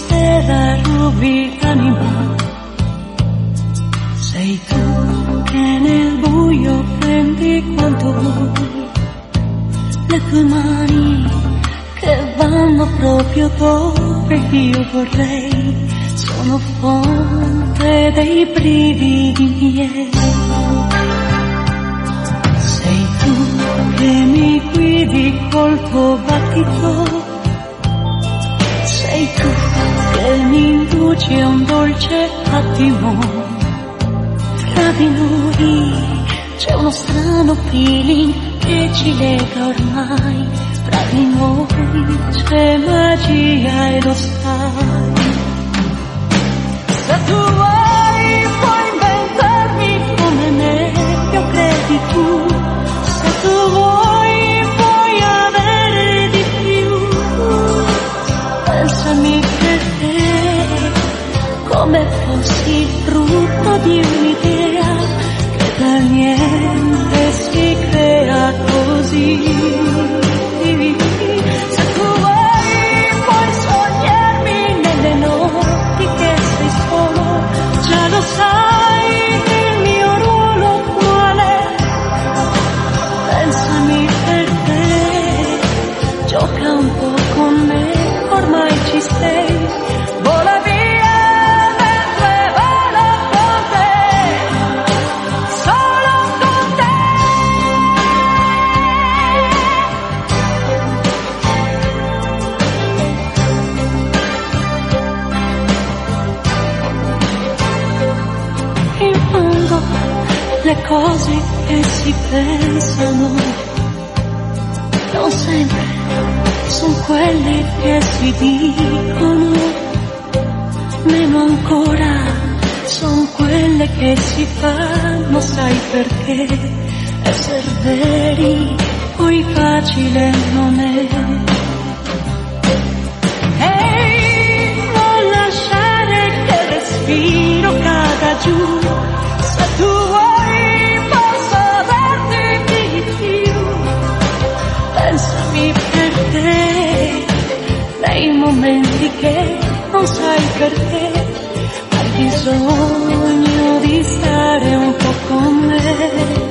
sera rubi l'anima. Sei tu che nel buio prendi quanto vuoi, le tue mani che vanno proprio dove io vorrei, sono fonte dei brividi miei. Sei tu che mi guidi col tuo battito, sei tu che mi induci a un dolce attimo. Tra di noi c'è uno strano feeling che ci lega ormai, fra di noi c'è magia e lo sai. Se tu vuoi puoi inventarmi come meglio credi tu, se tu vuoi puoi avere di più. Pensami per te come fossi frutto di un'idea che da niente si crea così. Se tu vuoi puoi sognarmi nelle notti che sei solo, già lo sai il mio ruolo qual è. Pensami per te, gioca un po' con me, ormai ci sei, vola via mentre volo con te, solo con te. In fondo le cose che si pensano non sempre sono quelle che si dicono, meno ancora sono quelle che si fanno, sai perché? Essere veri poi facile non è. Ehi, non lasciare che il respiro cada giù, se tu vuoi posso darti di più. Pensami per te, nei momenti che non sai perché, hai bisogno di stare un po' con me.